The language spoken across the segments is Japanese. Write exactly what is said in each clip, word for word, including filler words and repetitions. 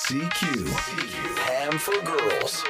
シーキュー Ham for Girls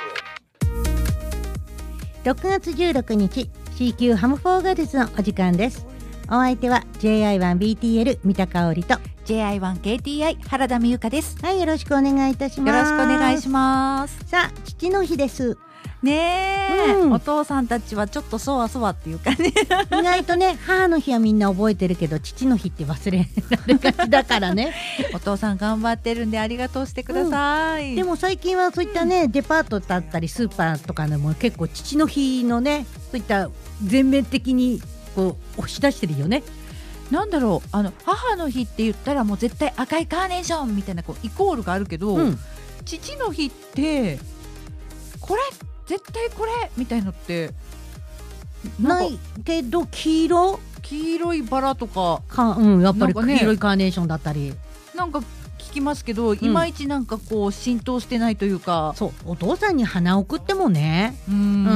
ろくがつじゅうろくにち シーキュー ハムフォーガールズのお時間です。お相手は ジェイアイワンビーティーエル 三田香織とジェイアイワンケーティーアイ 原田美優香です。 はい、よろしくお願いいたします。 よろしくお願いします。 さあ、父の日ですねえ、 うん、 お父さんたちはちょっとそわそわっていうかね意外とね、母の日はみんな覚えてるけど父の日って忘れられがちだからねお父さん頑張ってるんでありがとうしてください、 うん、でも最近はそういったね、うん、デパートだったりスーパーとかでも結構父の日のね、そういった全面的にこう押し出してるよね。 なんだろう、あの母の日って言ったらもう絶対赤いカーネーションみたいなこうイコールがあるけど、うん、父の日ってこれ絶対これみたいのってないけど、黄色黄色いバラとかか、うん、やっぱり黄色いカーネーションだったりなんか聞きますけど、いまいちなんかこう浸透してないというか、 そう、お父さんに花送ってもね、 うーん、うん、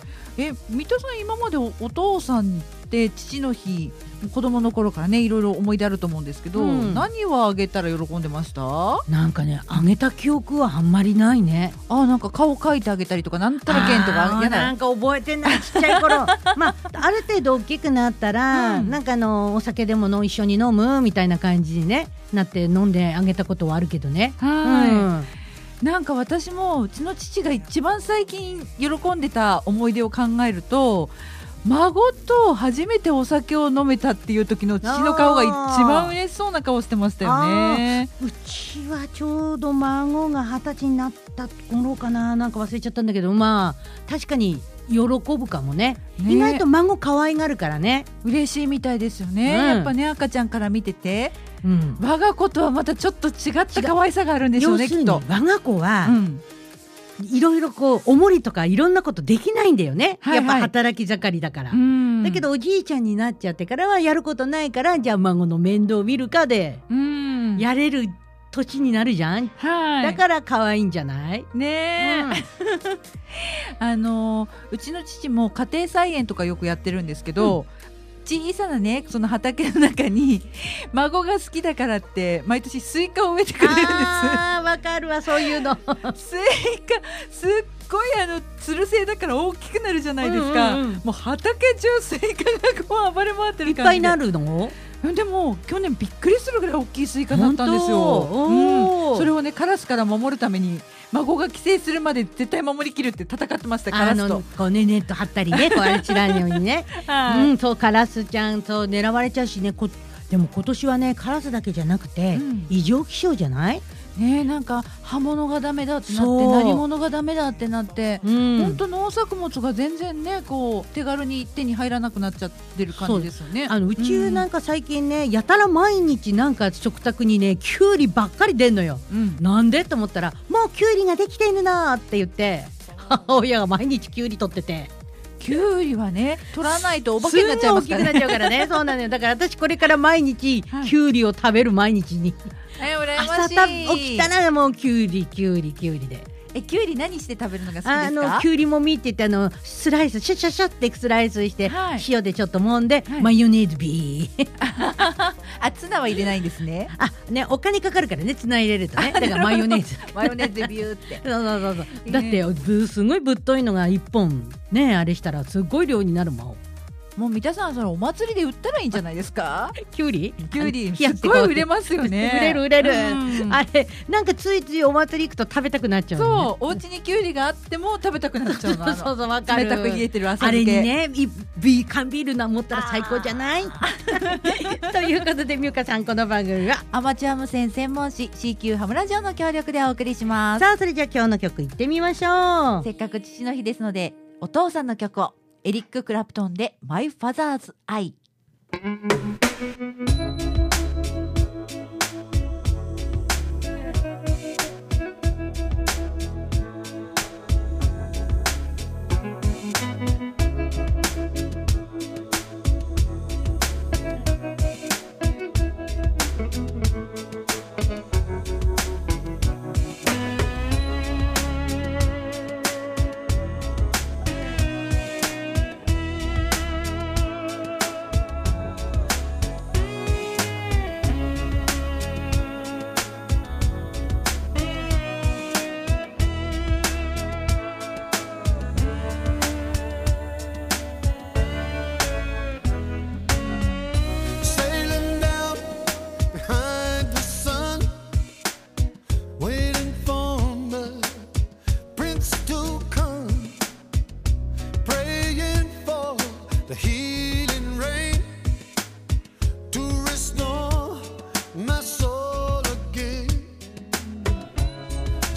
え、三田さん今まで お, お父さんって父の日子供の頃からねいろいろ思い出あると思うんですけど、うん、何をあげたら喜んでました？ なんかね、あげた記憶はあんまりないね。 あ、なんか顔描いてあげたりとかなんたらけんとかやなんか覚えてない、ちっちゃい頃まあある程度大きくなったら、うん、なんかあのお酒でもの一緒に飲むみたいな感じに、ね、なって飲んであげたことはあるけどね。 はい、うんなんか私もうちの父が一番最近喜んでた思い出を考えると、孫と初めてお酒を飲めたっていう時の父の顔が一番嬉しそうな顔してましたよね。 うちはちょうど孫が二十歳になった頃かな、なんか忘れちゃったんだけど、まあ確かに喜ぶかも ね, ね意外と孫可愛がるからね、 嬉しいみたいですよね、うん、やっぱね赤ちゃんから見てて、うん、我が子とはまたちょっと違った可愛さがあるんでしょうね。 要するにきっと我が子は、うんいろいろこうおもりとかいろんなことできないんだよね、はいはい、やっぱ働き盛りだから。うんだけどおじいちゃんになっちゃってからはやることないから、じゃあ孫の面倒を見るかでうんやれる年になるじゃん、はい、だから可愛いんじゃないねえ、うん、あのうちの父も家庭菜園とかよくやってるんですけど、うん小さなねその畑の中に孫が好きだからって毎年スイカを植えてくれるんです。 あーわかるわ、そういうのスイカすっごいあのつる性だから大きくなるじゃないですか、うんうんうん、もう畑中スイカがこう暴れ回ってる感じでいっぱいになるの。 でも去年びっくりするぐらい大きいスイカだったんですよ、うん、それをねカラスから守るために孫が帰省するまで絶対守りきるって戦ってました。カラスとこう、ね、ネット張ったりねこうあれちらんようにね、はいうん、そうカラスちゃんと狙われちゃうしね。こでも今年はねカラスだけじゃなくて、うん、異常気象じゃないね、なんか葉物がダメだってなって何物がダメだってなって、うん、本当農作物が全然ねこう手軽に手に入らなくなっちゃってる感じですよね。 あのうちなんか最近ね、うん、やたら毎日なんか食卓にねキュウリばっかり出んのよ、うん、なんでと思ったらもうキュウリができているなって言って母親が毎日キュウリ取ってて、 キュウリはね取らないとお化けになっちゃいますからね。 すぐ大きくなっちゃうからねそうなのよ。だから私これから毎日、はい、キュウリを食べる毎日にえ羨ましい。 朝起きたらもうキュウリキュウリキュウリで。 えキュウリ何して食べるのが好きですか？ あのキュウリもみって言ってあのスライスシャシャシャってスライスして、はい、塩でちょっと揉んで、はい、マヨネーズビーあツナは入れないんですね。 あねお金かかるからね、ツナ入れるとね。だからマヨネーズマヨネーズでビューってそうそうそうそう、だってすごいぶっといのがいっぽんねあれしたらすごい量になるもん。 もう三田さんそれお祭りで売ったらいいんじゃないですか？ キュウリキュウリすごい売れますよね売れる売れる、うん、あれなんかついついお祭り行くと食べたくなっちゃう、ね、 そうお家にキュウリがあっても食べたくなっちゃうのそうそうそうわかる。冷たく冷えてる朝あれにねビ缶ビールな持ったら最高じゃないということで美香さん、この番組はアマチュア無線専門誌 シーキュー ハムラジオの協力でお送りします。 さあそれじゃあ今日の曲いってみましょう。 せっかく父の日ですのでお父さんの曲をエリック・クラプトンで My Father's Eye。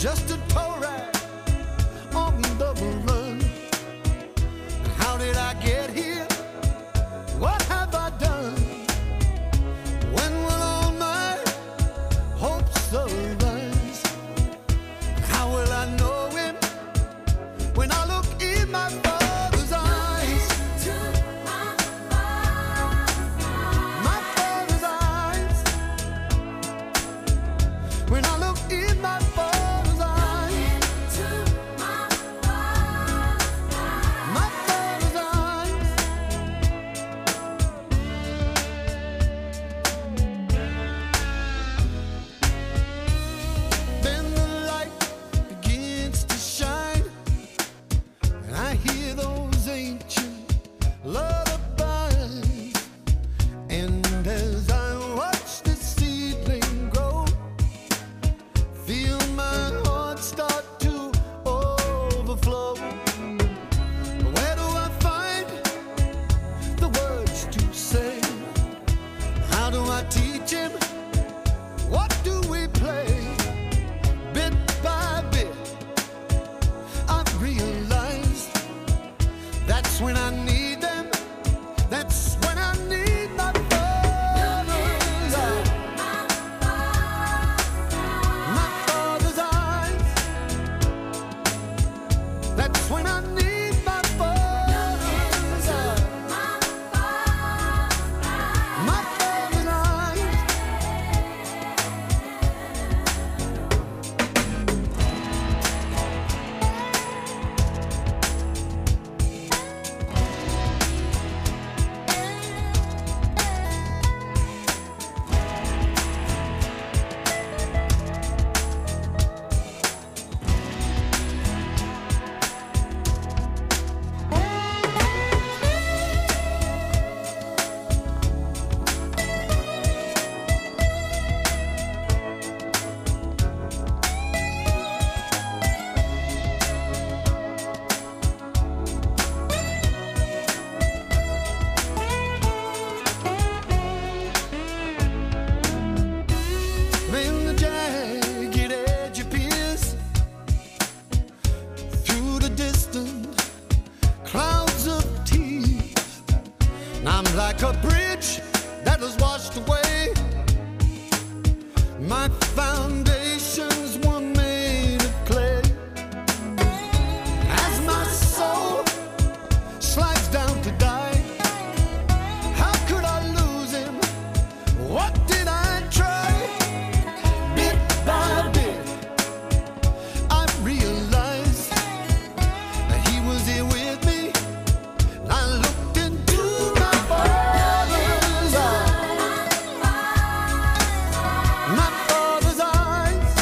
just a tow rag on the run. How did I get here? What have I done? When will all my hopes arise? How will I know him when I look in my Father's eyes? My Father's eyes. When I look in my Father's eyes. My Father's eyes. Then the light begins to shine, and I hear those ancient lullabies. And as I watch the seedling grow, feel my heart start to overflow. Where do I find the words to say? How do I teach him? What do we play? Bit by bit, I've realized that's when I need them. That's when I need my Father's eyes. My Father's eyes. That's when I need my Father's eyes. My Father's eyes. Then the jagged edge appears through the distant clouds of tears. And I'm like a bridge that was washed away. My foundations were made of clay. As my soul slides down to die, how could I lose him? What did I try? Bit by bit, I realized that he was here with me. And I looked into my Father's eyes. My Father's eyes.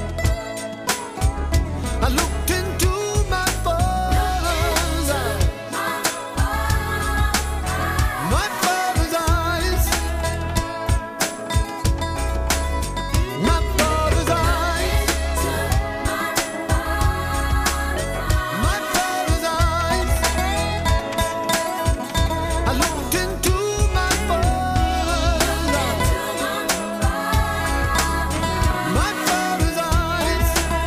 I looked into my Father's eyes. My Father's eyes. My Father's eyes. My Father's eyes. I looked into my Father's eyes. My Father's eyes.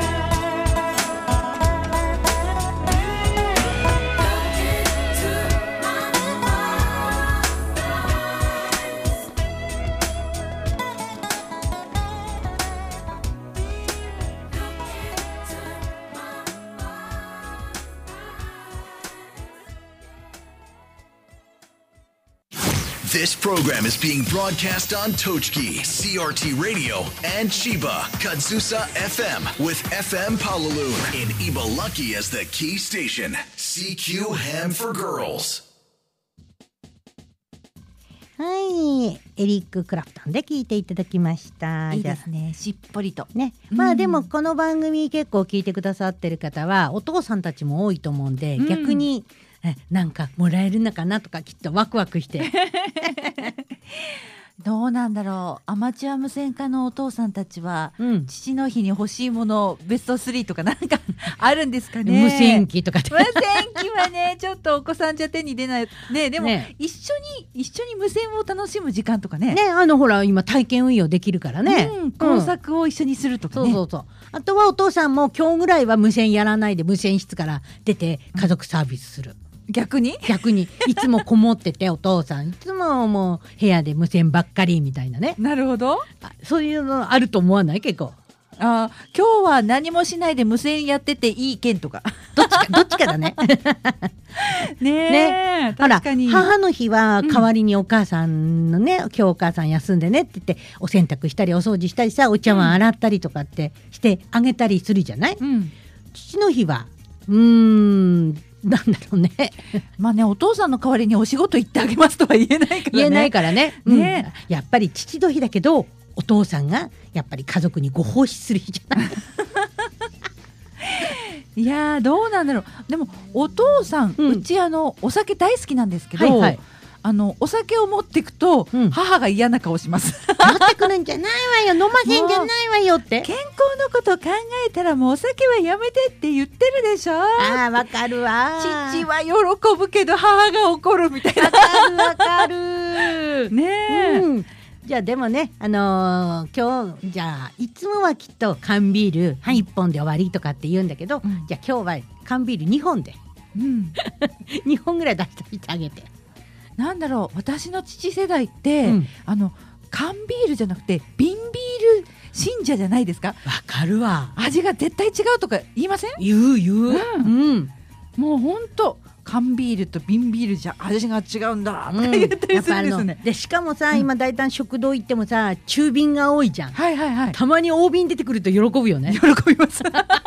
This program is being broadcast on Tochki, C R T Radio, and Chiba, Kadzusa F M, with F M Paulaloon in Ibaraki as the key station. C Q Ham for Girls. はい、エリック・クラプトンで聞いていただきました。 いいですね、しっぽりとね、まあでもこの番組結構聞いてくださってる方はお父さんたちも多いと思うんで、うん、逆にえなんかもらえるのかなとかきっとワクワクしてどうなんだろう、アマチュア無線化のお父さんたちは、 うん、 父の日に欲しいものベストスリーとかなんかあるんですかね。 無線機とか無線機はねちょっとお子さんじゃ手に出ないね。でも、ね、一緒に一緒に無線を楽しむ時間とかね。 ね、あのほら今体験運用できるからね、 うん、工作を一緒にするとかね、 うん、そうそうそう。あとはお父さんも今日ぐらいは無線やらないで無線室から出て家族サービスする、 うん、逆に逆にいつもこもっててお父さんいつももう部屋で無線ばっかりみたいなね。 なるほど。 そういうのあると思わない？結構あ、今日は何もしないで無線やってていい件とかどっちかどっちかだねねえ、 ね、 確かに。 ほら母の日は代わりにお母さんのね、うん、今日お母さん休んでねって言ってお洗濯したりお掃除したりさ、お茶碗洗ったりとかってしてあげたりするじゃない、うん、父の日はうーんなんだろうねまあね、お父さんの代わりにお仕事行ってあげますとは言えないからね。 言えないからね、 ね、 うん、やっぱり父の日だけどお父さんがやっぱり家族にご奉仕する日じゃないいやーどうなんだろう。でもお父さん、うん、うちあのお酒大好きなんですけど、はいはい、あのお酒を持っていくと、うん、母が嫌な顔します持ってくるんじゃないわよ、飲ませんじゃないわよって健康のこと考えたらもうお酒はやめてって言ってるでしょ。 あーわかるわ。 父は喜ぶけど母が怒るみたいな。 わかるわかるねえ、 うん、じゃあでもね、あのー、今日じゃあいつもはきっと缶ビール、はい、いっぽんで終わりとかって言うんだけど、うん、じゃあ今日は缶ビールにほんで、うん、にほんぐらい出してあげて。 なんだろう、私の父世代って、うん、あの缶ビールじゃなくて瓶ビール信者じゃないですか。 わかるわ。 味が絶対違うとか言いません？ 言う言う、うんうん、 もうほんと缶ビールと瓶ビールじゃ味が違うんだとか言ったりするんですね、 うん、でしかもさ、うん、今大体食堂行ってもさ中瓶が多いじゃん、 はいはいはい、 たまに大瓶出てくると喜ぶよね。 喜びます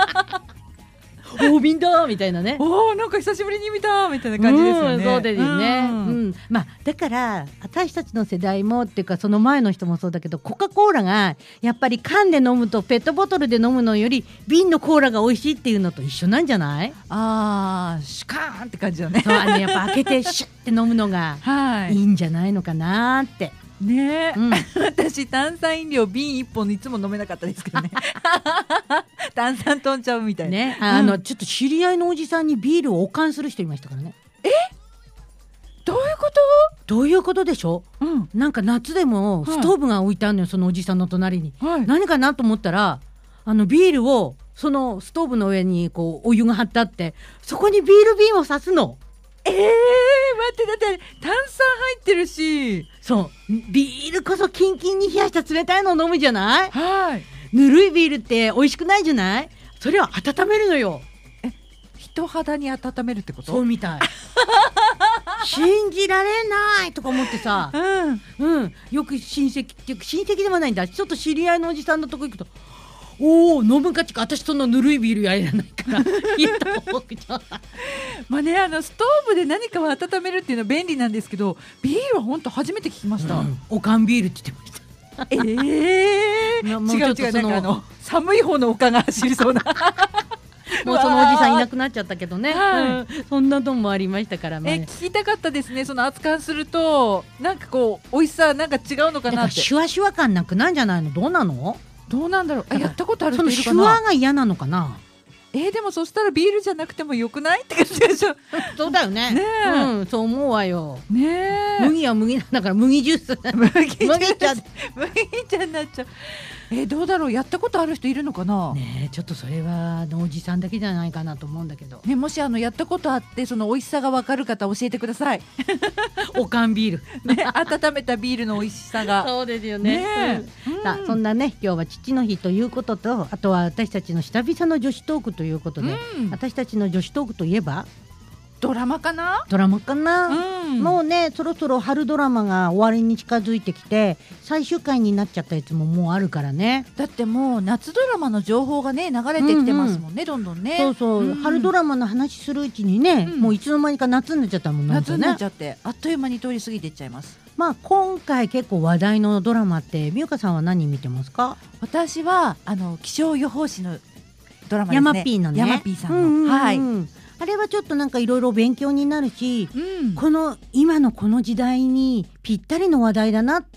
大瓶だみたいなね。 おー、なんか久しぶりに見たみたいな感じですよね、 うん、そうですよね、うんうん、まあ、だから私たちの世代もっていうかその前の人もそうだけど、コカ・コーラがやっぱり缶で飲むとペットボトルで飲むのより瓶のコーラが美味しいっていうのと一緒なんじゃない？ あー、シュカーンって感じだね。 そう、あのやっぱ開けてシュッて飲むのがいいんじゃないのかなってねえ、うん、私炭酸飲料瓶一本いつも飲めなかったですけどね炭酸飛んじゃうみたいな、 ね、あの、うん、ちょっと知り合いのおじさんにビールを保管する人いましたからね。 え、どういうこと？ どういうことでしょう、うん、なんか夏でもストーブが置いてあるのよ、そのおじさんの隣に、はい、何かなと思ったらあのビールをそのストーブの上にこうお湯が張ってあってそこにビール瓶を刺すの。 えー、待ってだって炭酸入ってるし。 そう、ビールこそキンキンに冷やした冷たいのを飲むじゃない。 はい。 ぬるいビールって美味しくないじゃない。それを温めるのよ。 え、人肌に温めるってこと？ そうみたい信じられないとか思ってさ、うん、うん、よく親戚っていうか親戚でもないんだ、ちょっと知り合いのおじさんのとこ行くと、おお飲むかってか私そんなぬるいビールやれないから言った方がいいじゃん。 まあね、あのストーブで何かを温めるっていうのは便利なんですけど、ビールは本当初めて聞きました、うん、 おかんビールって言ってました。 えー、違う違う、なんかあの寒い方の丘が走りそうなもうそのおじさんいなくなっちゃったけどね、はい、うん、そんなのもありましたからね。 え、聞きたかったですね。その熱燗するとなんかこう美味しさなんか違うのかなって。 シュワシュワ感なくなんじゃないの？どうなの？ どうなんだろう。あ、やったことある人いるかな。 そのシュワが嫌なのかな。 えー、でもそしたらビールじゃなくてもよくないって感じでしょそうだよね。ねえ、うん、そう思うわよ。 ねえ、 麦は麦だから麦ジュース麦茶麦茶になっちゃう。えー、どうだろう、やったことある人いるのかな。 ねえ、ちょっとそれはおじさんだけじゃないかなと思うんだけど、 ね、もしあのやったことあってその美味しさが分かる方教えてくださいおかんビール、 ね、温めたビールの美味しさがそうですよね、ね、うん、さあそんなね今日は父の日ということと、あとは私たちの久々の女子トークということで、うん、私たちの女子トークといえばドラマかなドラマかな、うん、もうねそろそろ春ドラマが終わりに近づいてきて最終回になっちゃったやつももうあるからね。 だってもう夏ドラマの情報がね流れてきてますもんね、うんうん、どんどんね。 そうそう、うん、春ドラマの話するうちにね、うん、もういつの間にか夏になっちゃったもんね。 夏になっちゃってあっという間に通り過ぎていっちゃいます。 まあ今回結構話題のドラマってみゆかさんは何見てますか？ 私はあの気象予報士のドラマですね。 ヤマピーのね。 ヤマピーさんの、うんうんうん、はい。 あれはちょっとなんかいろいろ勉強になるし、うん、この今のこの時代にぴったりの話題だなって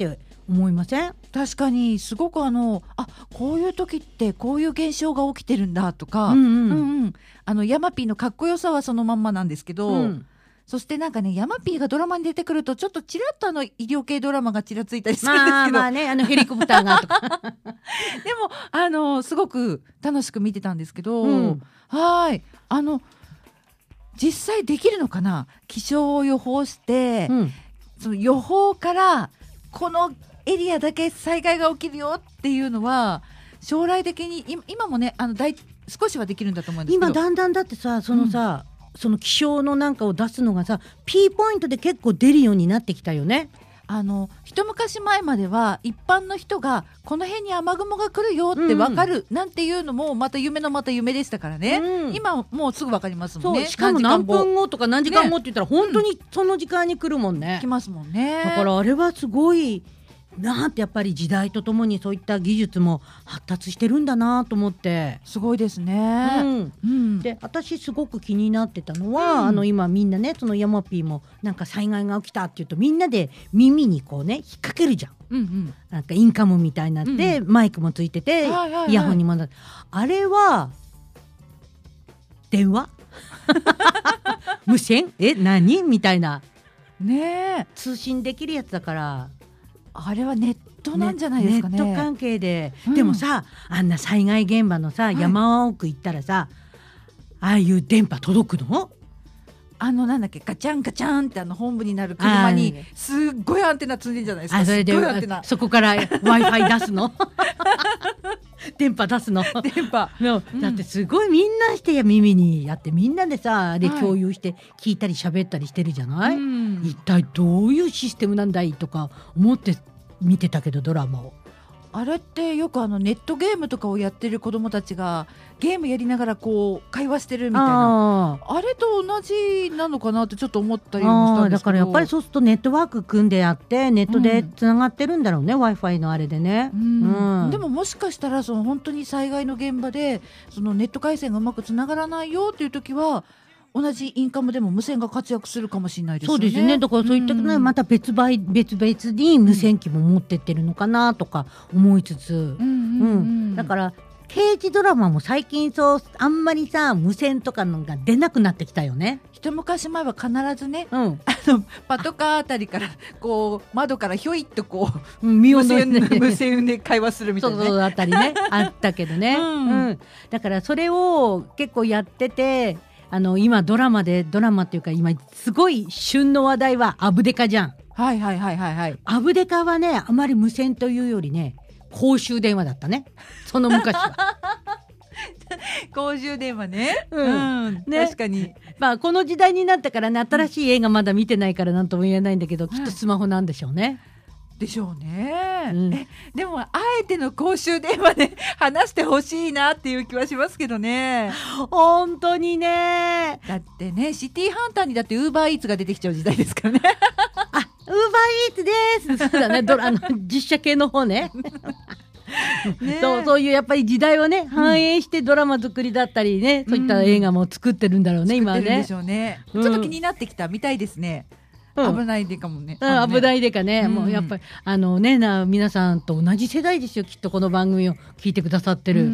思いません？ 確かにすごくあのあこういう時ってこういう現象が起きてるんだとか、 うんうんうんうん、あのヤマピーのかっこよさはそのまんまなんですけど、 うん、 そしてなんかねヤマピーがドラマに出てくるとちょっとちらっとあの医療系ドラマがちらついたりするんですけど、 まあまあね、あのヘリコプターがとかでもあのすごく楽しく見てたんですけど、 うん、 はいあの実際できるのかな、気象を予報して、うん、その予報からこのエリアだけ災害が起きるよっていうのは将来的に今もねあの大少しはできるんだと思うんですけど、 今だんだんだってさそのさ、うん、その気象のなんかを出すのがさピーポイントで結構出るようになってきたよね。 あの一昔前までは一般の人がこの辺に雨雲が来るよって分かるなんていうのもまた夢のまた夢でしたからね、うん、今もうすぐ分かりますもんね。 そうしかも何分後とか何時間後って言ったら、ね、本当にその時間に来るもんね、 来ますもんね。 だからあれはすごいなんてやっぱり時代とともにそういった技術も発達してるんだなと思ってすごいですね、 うんうん、で私すごく気になってたのは、うん、あの今みんなねそのヤマピーもなんか災害が起きたって言うとみんなで耳にこうね引っ掛けるじゃん、うんうん、なんかインカムみたいになって、うん、マイクもついてて、はいはいはい、イヤホンにもなってあれは電話無線え何みたいなね通信できるやつだからあれはネットなんじゃないですかね。 ネット関係で、うん、でもさあんな災害現場のさ、はい、山奥行ったらさああいう電波届くの？ あのなんだっけガチャンガチャンってあの本部になる車にすっごいアンテナ積んでんじゃないですか。 あそれでそこから Wi-Fi 出すの電波出すの電波だってすごいみんなしてや耳にやってみんなでさで共有して聞いたり喋ったりしてるじゃない、はい、一体どういうシステムなんだいとか思って見てたけどドラマを。 あれってよくあのネットゲームとかをやってる子どもたちがゲームやりながらこう会話してるみたいな あ, あれと同じなのかなってちょっと思ったりもしたんですけど、 だからやっぱりそうするとネットワーク組んでやってネットでつながってるんだろうね、うん、Wi-Fi のあれでね、 うんうん、でももしかしたらその本当に災害の現場でそのネット回線がうまくつながらないよっていう時は同じインカムでも無線が活躍するかもしれないですよね。 そうですね。だからそういった、ね、また別売別々に無線機も持ってってるのかなとか思いつつ、うんうんうんうん、だから刑事ドラマも最近そうあんまりさ無線とかのが出なくなってきたよね。 一昔前は必ずね、うん、あのパトカーあたりからこう窓からひょいっとこう、うん、無線無線で会話するみたいな、ね、 そうそうあったりねあったけどね、うんうん、だからそれを結構やっててあの今ドラマでドラマっていうか今すごい旬の話題はアブデカじゃん。 はいはいはいはいはい。 アブデカはねあまり無線というよりね公衆電話だったねその昔は公衆電話ね、うんうん、ね確かに、 まあ、この時代になったからね新しい映画まだ見てないからなんとも言えないんだけど、うん、きっとスマホなんでしょうね、 でしょうね、うん、えでもあえての公衆電話で話してほしいなっていう気はしますけどね。 本当にね。 だってねシティハンターにだってウーバーイーツが出てきちゃう時代ですからねあウーバーイーツですそうだねドラあの実写系の方ねねそうそういうやっぱり時代をね反映してドラマ作りだったりね、うん、そういった映画も作ってるんだろうね、うん、今はね。 作ってるんでしょうね、うん、ちょっと気になってきたみたいですね。うん、危ないでかもね、 うん、危ないでかね、うん、もうやっぱりあのねな皆さんと同じ世代ですよきっとこの番組を聞いてくださってる、うん、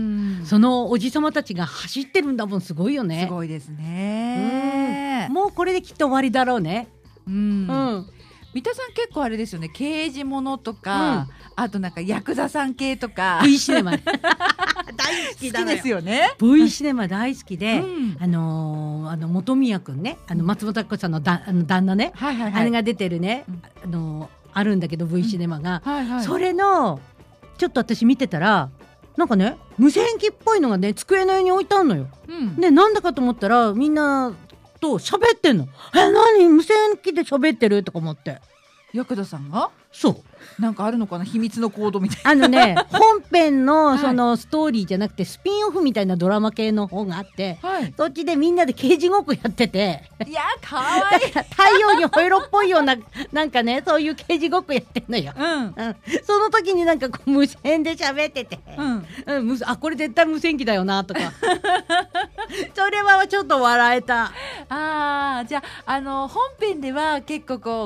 そのおじさまたちが走ってるんだもんすごいよね。 すごいですね、 うん、もうこれできっと終わりだろうね。うん、うん三田さん結構あれですよね刑事ものとか、うん、あとなんかヤクザさん系とか V シネマ大好きだ好きですよね。 V シネマ大好きで、うん、あのー、あの本宮くんねあの松本明子さんのだあの旦那ね、はいはいはい、あれが出てるね、うん、あのー、あるんだけど V シネマが、うんはいはい、それのちょっと私見てたらなんかね無線機っぽいのがね机の上に置いてあるのよ、うん、でなんだかと思ったらみんなと喋ってんの。え何無線機で喋ってるとか思って。 ヤクザさんがそうなんかあるのかな秘密のコードみたいな。 あのね本編のそのストーリーじゃなくてスピンオフみたいなドラマ系の方があって、はい、そっちでみんなで刑事ごっこやってていやかわいい太陽にほえろっぽいようななんかねそういう刑事ごっこやってんのよ、うんうん、その時になんかこう無線で喋ってて、うんうん、あこれ絶対無線機だよなとかそれはちょっと笑えた。 あーじゃあ、あの本編では結構こう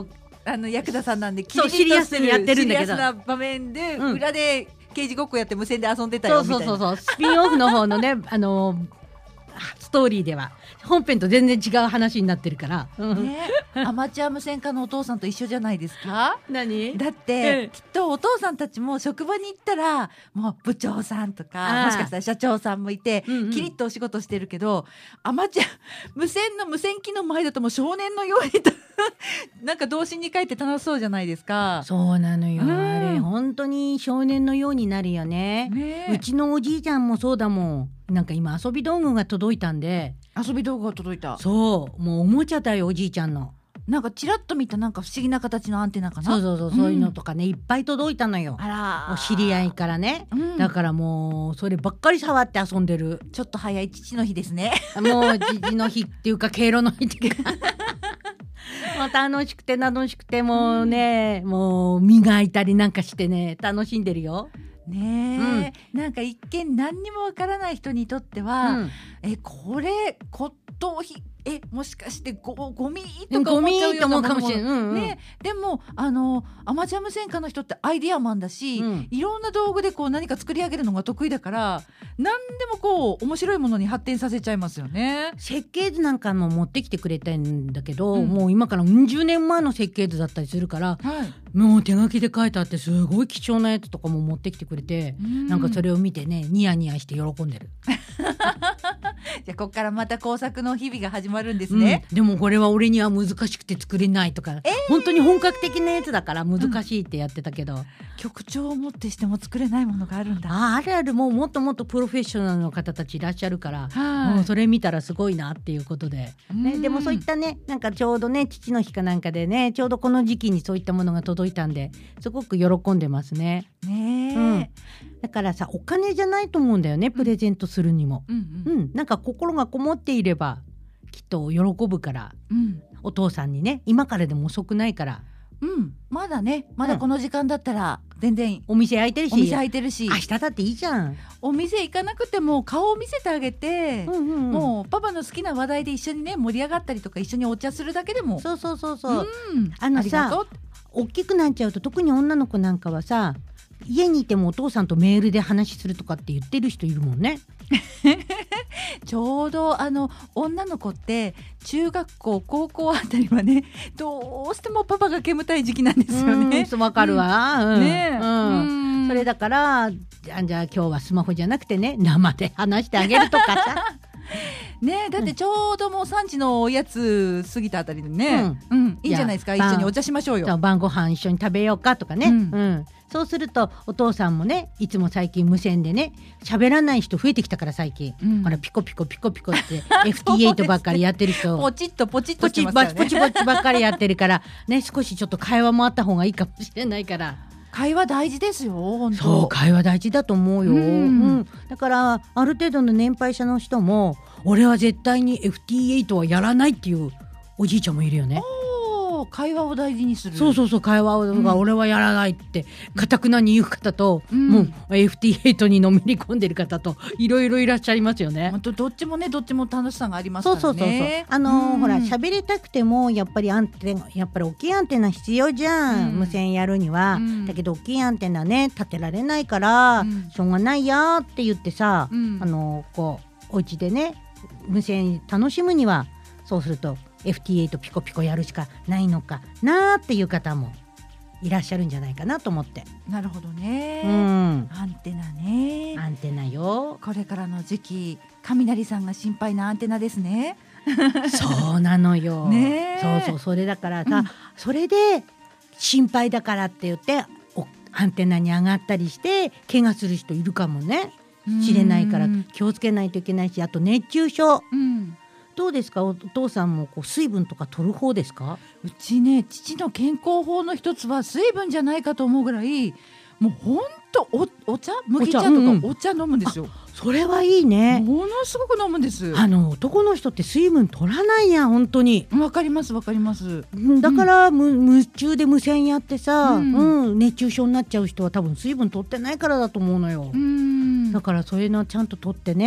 あのヤクザさんなんでそうシリアスにやってるんだけどシリアスな場面で、 うん裏で刑事ごっこやって無線で遊んでたよみたいな。 そうそうそうそうスピンオフの方のねあのストーリーでは本編と全然違う話になってるから、うんね、アマチュア無線家のお父さんと一緒じゃないですか。 何だって、 ええきっとお父さんたちも職場に行ったらもう部長さんとあかあもしかしたら社長さんもいて、 うんうんキリッとお仕事してるけどアマチュア無線の無線機の前だともう少年のようになんか童心に帰って楽しそうじゃないですか。 そうなのよ、 うんあれ本当に少年のようになるよね。 ねえうちのおじいちゃんもそうだもん。なんか今遊び道具が届いたんで、 遊び道具が届いた。 そうもうおもちゃだよおじいちゃんの。 なんかチラッと見たなんか不思議な形のアンテナかな。 そうそうそう、 んそういうのとかねいっぱい届いたのよ。 あらお知り合いからね、 うんだからもうそればっかり触って遊んでる。 ちょっと早い父の日ですね。 もう父の日っていうか敬老の日っていうかもう楽しくて楽しくてもうね、もう磨いたりなんかしてね楽しんでるよ。 ねえ、なんか一見何にもわからない人にとっては、 うんえこれ骨董品えもしかしてゴゴミとかゴミ思っちゃうよと思うかうなものもしれん、うんうんね、でもあのアマチュア無線家の人ってアイディアマンだし、 うんいろんな道具でこう何か作り上げるのが得意だから何でもこう面白いものに発展させちゃいますよね。 設計図なんかも持ってきてくれたんだけど、 うんもう今からうん十年前の設計図だったりするからはい、 もう手書きで書いてあってすごい貴重なやつとかも持ってきてくれて、なんかそれを見てねニヤニヤして喜んでる。 じゃあここからまた工作の日々が始まるんですね、 うん、でもこれは俺には難しくて作れないとか、本当に本格的なやつだから難しいってやってたけど、 局長をもってしても作れないものがあるんだ。 ああるあるもうもっともっとプロフェッショナルの方たちいらっしゃるから、 はいもうそれ見たらすごいなっていうことで、ね、 うんでもそういったねなんかちょうどね父の日かなんかでねちょうどこの時期にそういったものが届いたんですごく喜んでますね。 ねえ、 うんだからさお金じゃないと思うんだよねプレゼントするにも、 うんうんうん、なんか心がこもっていればきっと喜ぶからうんお父さんにね今からでも遅くないからうん、まだねまだこの時間だったら全然お店開いてるしお店開いてるし、 明日だっていいじゃん、 お店行かなくても顔を見せてあげて、 うんうんうん、 もうパパの好きな話題で一緒にね盛り上がったりとか一緒にお茶するだけでもそうそうそうそう、 うん、 あのさりがとう大きくなっちゃうと特に女の子なんかはさ家にいてもお父さんとメールで話するとかって言ってる人いるもんね。 ちょうどあの女の子って中学校高校あたりはねどうしてもパパが煙たい時期なんですよね。 うんわかるわ、うんねえ、 うんうんそれだからじゃあじゃあ今日はスマホじゃなくてね生で話してあげるとかさねだってちょうどもうさんじのおやつ過ぎたあたりでね、うんいいんじゃないですか。 いや一緒にお茶しましょうよ。 そう晩ご飯一緒に食べようかとかね、 ううんんそうするとお父さんもねいつも最近無線でね喋らない人増えてきたから最近、 うんほらピコピコピコピコって エフティーエイト ばっかりやってる人ポチッとポチッとポチバしてますよね。 チポチポチばっかりやってるからね少しちょっと会話もあった方がいいかもしれないから会話大事ですよ本当。 そう会話大事だと思うよ、 うんうんだからある程度の年配者の人も俺は絶対に エフティーエイト はやらないっていうおじいちゃんもいるよね。 おー会話を大事にする。 そうそうそう会話が俺はやらないってかたくなに言う方と、 うんもう エフティーエイト にのめり込んでる方といろいろいらっしゃいますよね。 本当どっちもねどっちも楽しさがありますからね。 そうそうそうそうあのーうんほら喋りたくてもやっぱりアンテナやっぱり大きいアンテナ必要じゃん、 うん無線やるには、 うんだけど大きいアンテナね立てられないから、 うんしょうがないやって言ってさ、 うんあのーこうお家でね無線楽しむにはそうすると エフティーエイト ピコピコやるしかないのかなっていう方もいらっしゃるんじゃないかなと思って、 なるほどね、 うんアンテナね。 アンテナよこれからの時期雷さんが心配なアンテナですね。 そうなのよ、 ねえそうそうそれだからさ、 うんそれで心配だからって言っておアンテナに上がったりして怪我する人いるかもねしれないからうん気をつけないといけないし、あと熱中症うんどうですか、お父さんもこう水分とか取る方ですか？ うちね父の健康法の一つは水分じゃないかと思うぐらいもうほんと お, お茶麦茶とかお茶うんうんお茶飲むんですよ。 それはいいね。 ものすごく飲むんです。 あの男の人って水分取らないやん本当に。 わかりますわかります。 うんだから、む夢中で無線やってさ、 ううんん熱中症になっちゃう人は多分水分取ってないからだと思うのよ。 うんだからそういうのはちゃんと取ってね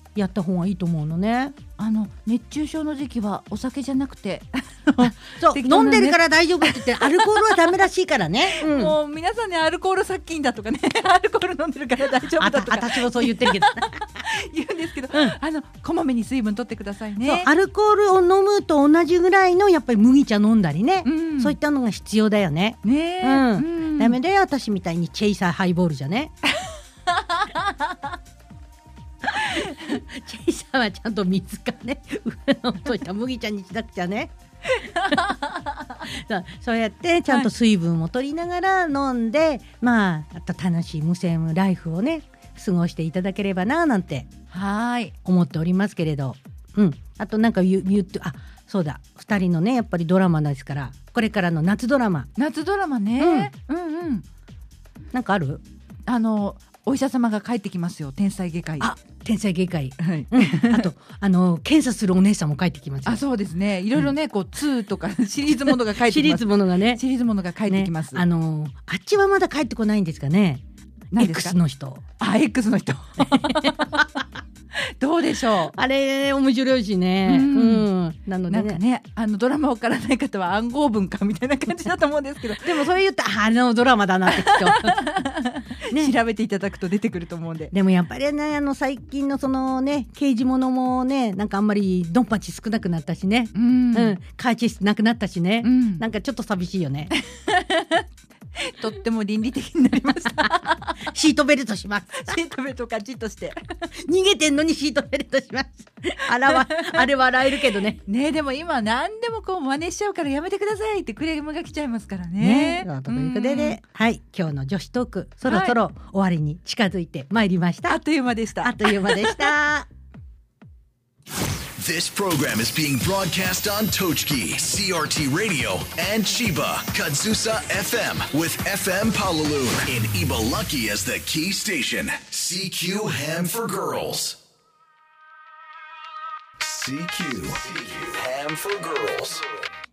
やった方がいいと思うのね。 あの熱中症の時期はお酒じゃなくてそう、 適当なね飲んでるから大丈夫って言ってアルコールはダメらしいからね、うん、 もう皆さんねアルコール殺菌だとかねアルコール飲んでるから大丈夫だとかあた私もそう言ってるけど言うんですけど、 うん、 あのこまめに水分取ってくださいね。 そうアルコールを飲むと同じぐらいのやっぱり麦茶飲んだりね、うん、そういったのが必要だよね。 ね、 うんうん、 ダメだよ私みたいにチェイサーハイボールじゃねチェイサーはちゃんと水かね落とした麦茶にしなくちゃねそうそうやってちゃんと水分を取りながら飲んで、はい、まああと楽しい無線ライフをね過ごしていただければななんてはい思っておりますけれど、うん、あとなんか言う、言ってあそうだふたりのねやっぱりドラマですからこれからの夏ドラマ夏ドラマね、うん、うんうんなんかある？ あのお医者様が帰ってきますよ天才外科医。 あ天才外科医、 はいうん、あとあの検査するお姉さんも帰ってきますよ。 あそうですねいろいろね、うん、こうツーとかシリーズものが帰ってきますシリーズものがねシリーズものが帰ってきます、 ね、あのあっちはまだ帰ってこないんですかね。 何ですか X の人あ X の人どうでしょうあれ面白いしね、うんうん、なのでねなんかねあのドラマわからない方は暗号文かみたいな感じだと思うんですけどでもそれ言ったらあのドラマだなってきっと、ね、 調べていただくと出てくると思うんで。 でもやっぱりねあの最近のそのね刑事物もねなんかあんまりドンパチ少なくなったしね、 うんうん、カーチェイスなくなったしね、 うん、 なんかちょっと寂しいよねとっても倫理的になりましたシートベルトしますシートベルトカチッとして逃げてんのにシートベルトしますあらわあれ笑えるけどねねでも今何でもこう真似しちゃうからやめてくださいってクレームが来ちゃいますからね。 ねということでね、はい今日の女子トークそろそろ終わりに近づいてまいりました、 はい、あっという間でしたあっという間でした This program is being broadcast on Tochki, C R T Radio, and Chiba, Kadzusa F M, with F M Paulaloon in Ibalaki as the key station. C Q Ham for Girls. C Q Ham for Girls.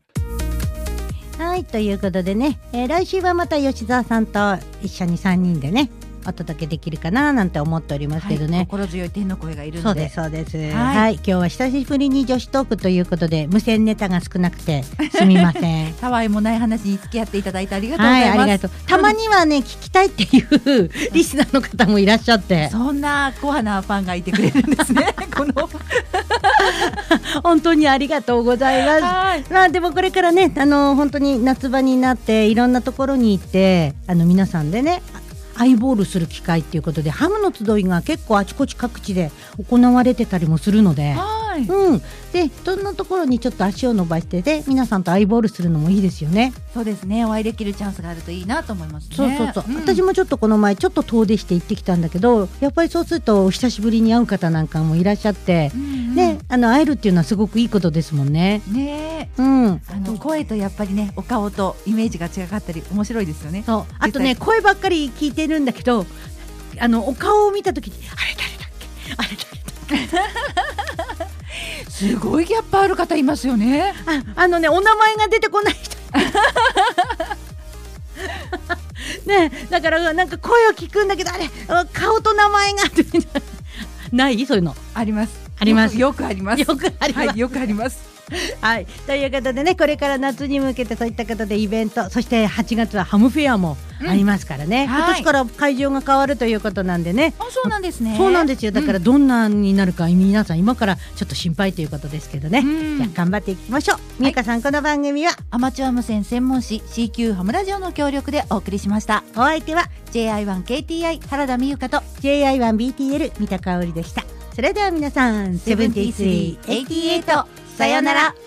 はいということでね、えー、来週はまた吉澤さんと一緒にさんにんでねお届けできるかななんて思っておりますけどね、 はい、心強い天の声がいるのでそうですそうです、 はい、 はい、今日は久しぶりに女子トークということで無線ネタが少なくてすみませんたわいもない話に付き合っていただいてありがとうございます、 はい、ありがとう。たまにはね聞きたいっていうリスナーの方もいらっしゃってそんなコアなファンがいてくれるんですねこの本当にありがとうございます、はい、まあでもこれからねあの本当に夏場になっていろんなところに行ってあの皆さんでねアイボールする機会っていうことでハムの集いが結構あちこち各地で行われてたりもするので、 はい、 うん、でそんなところにちょっと足を伸ばしてで皆さんとアイボールするのもいいですよね。 そうですねお会いできるチャンスがあるといいなと思いますね。 そうそうそう、 うん、 私もちょっとこの前ちょっと遠出して行ってきたんだけどやっぱりそうするとお久しぶりに会う方なんかもいらっしゃって、うんうん、ね、あの会えるっていうのはすごくいいことですもんね。 ね、 うん、 あの声とやっぱりねお顔とイメージが違かったり面白いですよね。 そうあとね声ばっかり聞いてるんだけどあのお顔を見たときにあれ誰だっけあれ誰だっけすごいギャップある方いますよね。 あ、あのねお名前が出てこない人ねだからなんか声を聞くんだけどあれ顔と名前がないそういうのありますありますよくありますよくあります、 はい、よくありますはい、ということでねこれから夏に向けてそういった方でイベントそしてはちがつはハムフェアもありますからね、うん、今年から会場が変わるということなんでね。 あそうなんですね。 そうなんですよだからどんなになるか、うん、皆さん今からちょっと心配ということですけどね、うん、じゃあ頑張っていきましょう。みゆかさん、はい、この番組はアマチュア無線専門誌 シーキュー ハムラジオの協力でお送りしました。 お相手はジェイアイワンケーティーアイ 原田美由香とジェイアイワンビーティーエル 三田香織でした。それでは皆さんセブンティースリーエイティエイトさようなら。